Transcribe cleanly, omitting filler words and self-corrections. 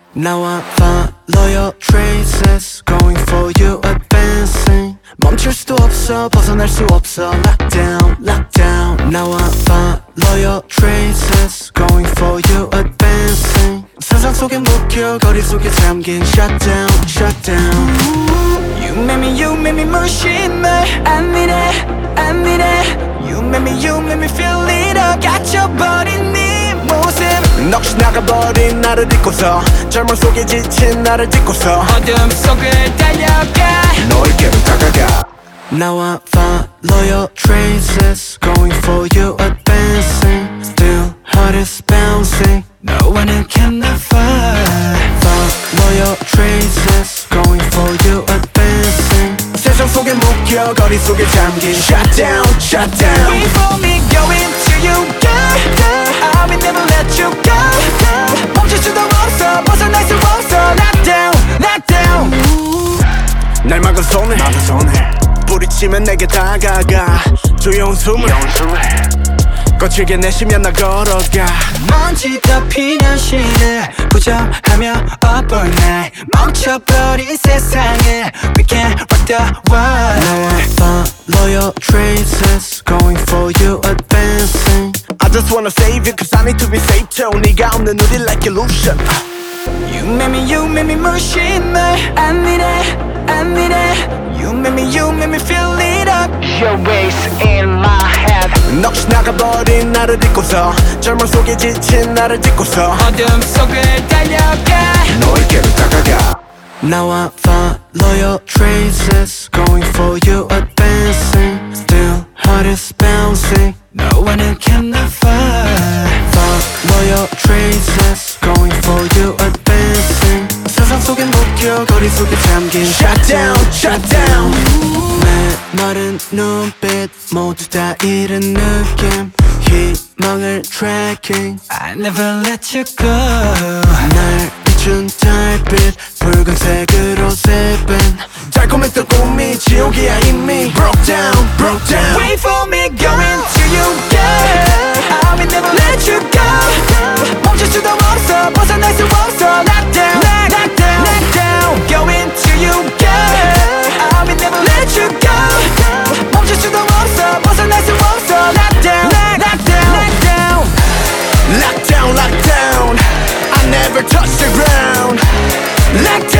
나와 follow your traces Going for you advancing 멈출 수도 없어 벗어날 수 없어 Lockdown, lockdown 나와 follow your traces Going for you advancing 세상 속에 묶여 거리 속에 잠긴 Shutdown, shutdown You make me 무심해 I need it, I need it You make me feel it up 갇혀버린 네 모습 넋이 나가버린 나를 잊고서 젊음 속에 지친 나를 딛고서 어둠 속을 달려가 너에게로 다가가 나와 follow your traces Going for you advancing Still heart is bouncing No one can define Follow your traces Going for you advancing 세상 속에 묶여 거리 속에 잠긴 Shutdown, shutdown Wait for me going to you girl I will never let you go 멈출 수도 없어 벗어날 수 없어 Lockdown, lockdown 날 막은 손에 부딪히면 내게 다가가 조여운 숨을 거칠게 내쉬면 나 걸어가 먼지 덮인 현실을 부정하며 up all night 멈춰버린 세상에 We can't rock the world 나와 follow your traces Going for you advancing I just wanna save you cause I need to be safe too 네가 없는 우리 like illusion You make me 무심해 I need it, I need it You make me feel it up Your ways in my head 넋이 나가버린 나를 잊고서 젊음 속에 지친 나를 딛고서 어둠 속을 달려가 너에게로 다가가 나와 follow your traces Going for you advancing Still heart is bouncing No one can define Follow your traces Going for you advancing 세상 속에 묶여 거리 속에 잠긴 Shutdown, shutdown 메마른 눈빛 모두 다 잃은 느낌 희망을 tracking I never let you go 날 비춘 달빛 붉은색으로 새빈 달콤했던 꿈이 지옥이야 이미 Broke down, broke down Wait for me going to you girl I will never let you go 멈출 수도 없어 벗어날 수 없어 Lockdown, lockdown, lockdown Going to you girl I will never let you go 멈출 수도 없어 벗어날 수 없어 Lockdown, lockdown, lockdown Lockdown, lockdown I never touch the ground Lockdown